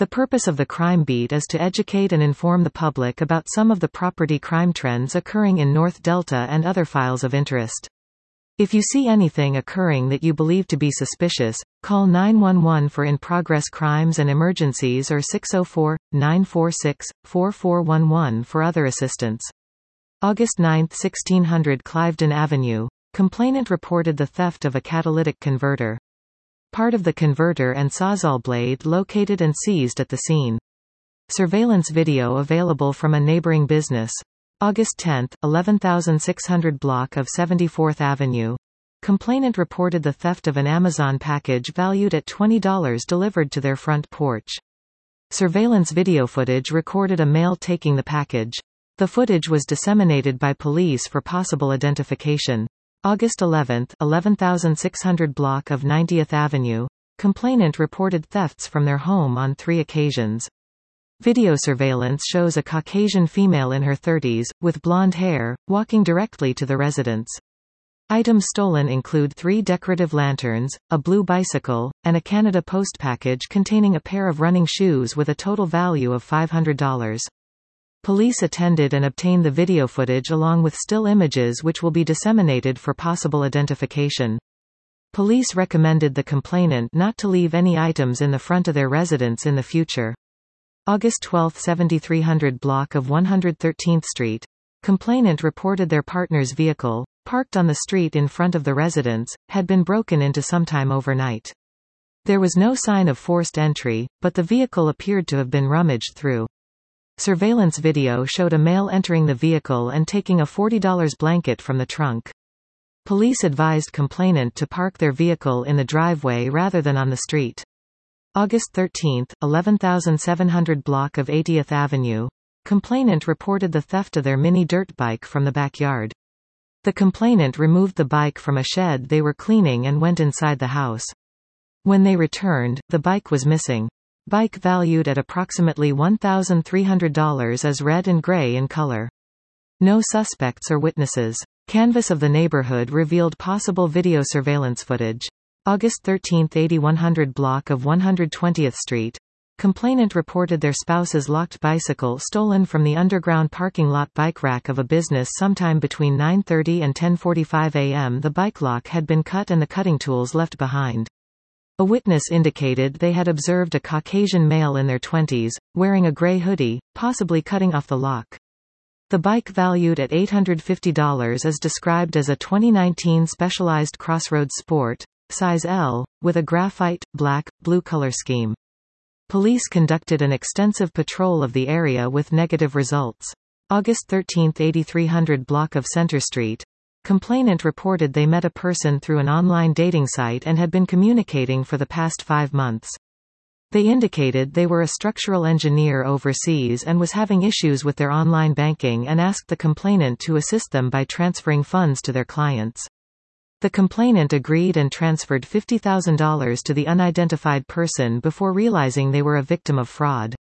The purpose of the Crime Beat is to educate and inform the public about some of the property crime trends occurring in North Delta and other files of interest. If you see anything occurring that you believe to be suspicious, call 911 for in-progress crimes and emergencies or 604-946-4411 for other assistance. August 9, 1600 Cliveden Avenue. Complainant reported the theft of a catalytic converter. Part of the converter and sawzall blade located and seized at the scene. Surveillance video available from a neighboring business. August 10, 11600 block of 74th Avenue. Complainant reported the theft of an Amazon package valued at $20 delivered to their front porch. Surveillance video footage recorded a male taking the package. The footage was disseminated by police for possible identification. August 11, 11600 block of 90th Avenue. Complainant reported thefts from their home on 3 occasions. Video surveillance shows a Caucasian female in her 30s, with blonde hair, walking directly to the residence. Items stolen include 3 decorative lanterns, a blue bicycle, and a Canada Post package containing a pair of running shoes with a total value of $500. Police attended and obtained the video footage along with still images which will be disseminated for possible identification. Police recommended the complainant not to leave any items in the front of their residence in the future. August 12, 7300 block of 113th Street. Complainant reported their partner's vehicle, parked on the street in front of the residence, had been broken into sometime overnight. There was no sign of forced entry, but the vehicle appeared to have been rummaged through. Surveillance video showed a male entering the vehicle and taking a $40 blanket from the trunk. Police advised complainant to park their vehicle in the driveway rather than on the street. August 13, 11700 block of 80th Avenue. Complainant reported the theft of their mini dirt bike from the backyard. The complainant removed the bike from a shed they were cleaning and went inside the house. When they returned, the bike was missing. Bike valued at approximately $1,300 is red and gray in color. No suspects or witnesses. Canvass of the neighborhood revealed possible video surveillance footage. August 13, 8100 block of 120th Street. Complainant reported their spouse's locked bicycle stolen from the underground parking lot bike rack of a business sometime between 9:30 and 10:45 a.m. The bike lock had been cut and the cutting tools left behind. A witness indicated they had observed a Caucasian male in their 20s, wearing a gray hoodie, possibly cutting off the lock. The bike valued at $850 is described as a 2019 Specialized Crossroads Sport, size L, with a graphite, black, blue color scheme. Police conducted an extensive patrol of the area with negative results. August 13, 8300 block of Center Street. Complainant reported they met a person through an online dating site and had been communicating for the past 5 months. They indicated they were a structural engineer overseas and was having issues with their online banking and asked the complainant to assist them by transferring funds to their clients. The complainant agreed and transferred $50,000 to the unidentified person before realizing they were a victim of fraud.